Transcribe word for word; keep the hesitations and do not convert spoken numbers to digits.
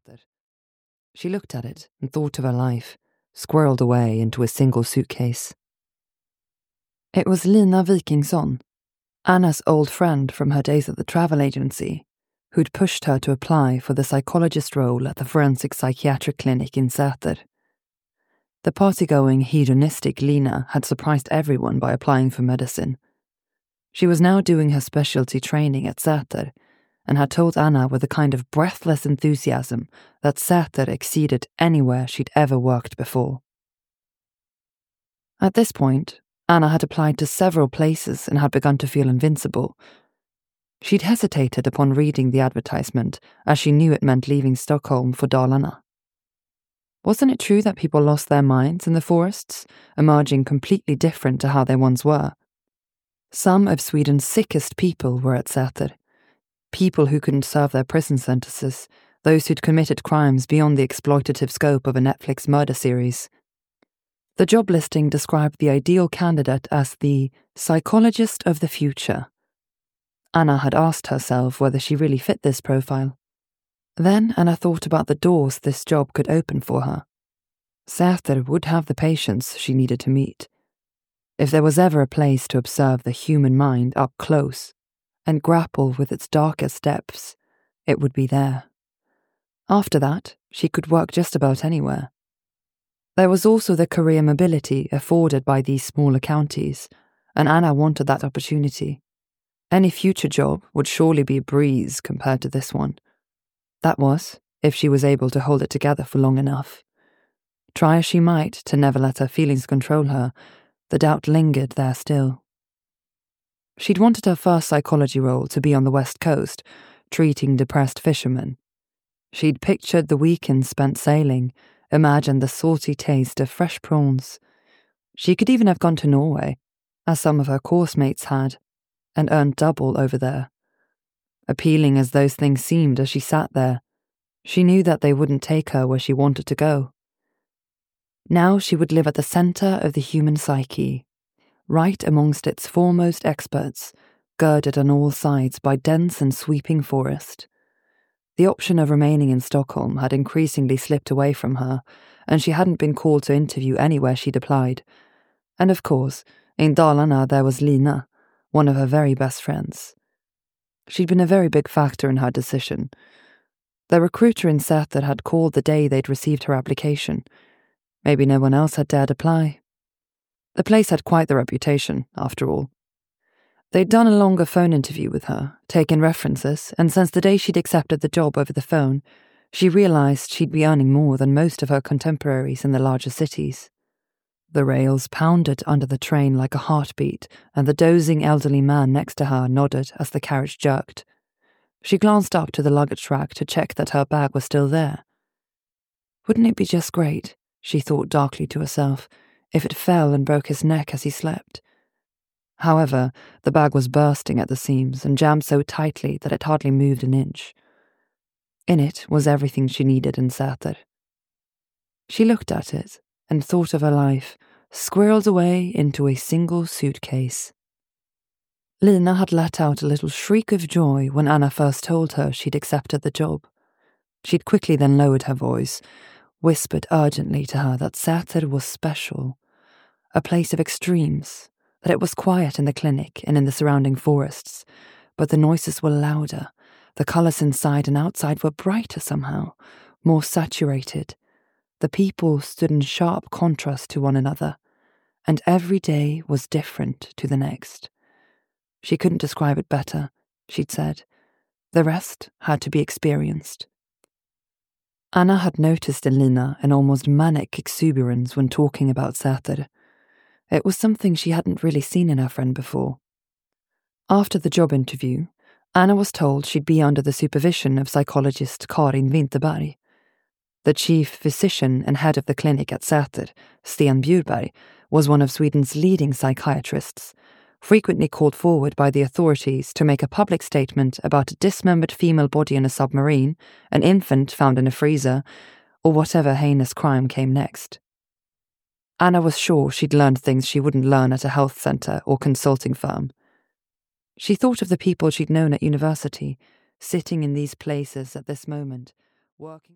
Säter. She looked at it and thought of her life, squirreled away into a single suitcase. It was Lina Wikingsson, Anna's old friend from her days at the travel agency, who'd pushed her to apply for the psychologist role at the forensic psychiatric clinic in Säter. The party-going, hedonistic Lina had surprised everyone by applying for medicine. She was now doing her specialty training at Säter, and had told Anna with a kind of breathless enthusiasm that Säter exceeded anywhere she'd ever worked before. At this point, Anna had applied to several places and had begun to feel invincible. She'd hesitated upon reading the advertisement, as she knew it meant leaving Stockholm for Dalarna. Wasn't it true that people lost their minds in the forests, emerging completely different to how they once were? Some of Sweden's sickest people were at Säter. People who couldn't serve their prison sentences, those who'd committed crimes beyond the exploitative scope of a Netflix murder series. The job listing described the ideal candidate as the psychologist of the future. Anna had asked herself whether she really fit this profile. Then Anna thought about the doors this job could open for her. Säter would have the patients she needed to meet. If there was ever a place to observe the human mind up close and grapple with its darkest depths, it would be there. After that, she could work just about anywhere. There was also the career mobility afforded by these smaller counties, and Anna wanted that opportunity. Any future job would surely be a breeze compared to this one. That was, if she was able to hold it together for long enough. Try as she might to never let her feelings control her, the doubt lingered there still. She'd wanted her first psychology role to be on the West Coast, treating depressed fishermen. She'd pictured the weekends spent sailing, imagined the salty taste of fresh prawns. She could even have gone to Norway, as some of her course mates had, and earned double over there. Appealing as those things seemed as she sat there, she knew that they wouldn't take her where she wanted to go. Now she would live at the centre of the human psyche, right amongst its foremost experts, girded on all sides by dense and sweeping forest. The option of remaining in Stockholm had increasingly slipped away from her, and she hadn't been called to interview anywhere she'd applied. And of course, in Dalarna there was Lina, one of her very best friends. She'd been a very big factor in her decision. The recruiter in Säter had called the day they'd received her application. Maybe no one else had dared apply. The place had quite the reputation, after all. They'd done a longer phone interview with her, taken references, and since the day she'd accepted the job over the phone, she realised she'd be earning more than most of her contemporaries in the larger cities. The rails pounded under the train like a heartbeat, and the dozing elderly man next to her nodded as the carriage jerked. She glanced up to the luggage rack to check that her bag was still there. Wouldn't it be just great, she thought darkly to herself, if it fell and broke his neck as he slept? However, the bag was bursting at the seams and jammed so tightly that it hardly moved an inch. In it was everything she needed in Säter. She looked at it and thought of her life, squirreled away into a single suitcase. Lina had let out a little shriek of joy when Anna first told her she'd accepted the job. She'd quickly then lowered her voice, whispered urgently to her that Säter was special, a place of extremes, that it was quiet in the clinic and in the surrounding forests, but the noises were louder, the colours inside and outside were brighter somehow, more saturated. The people stood in sharp contrast to one another, and every day was different to the next. She couldn't describe it better, she'd said. The rest had to be experienced. Anna had noticed in Lina an almost manic exuberance when talking about Säter. It was something she hadn't really seen in her friend before. After the job interview, Anna was told she'd be under the supervision of psychologist Karin Winterberg. The chief physician and head of the clinic at Säter, Sten Bjurberg, was one of Sweden's leading psychiatrists, frequently called forward by the authorities to make a public statement about a dismembered female body in a submarine, an infant found in a freezer, or whatever heinous crime came next. Anna was sure she'd learned things she wouldn't learn at a health centre or consulting firm. She thought of the people she'd known at university, sitting in these places at this moment, working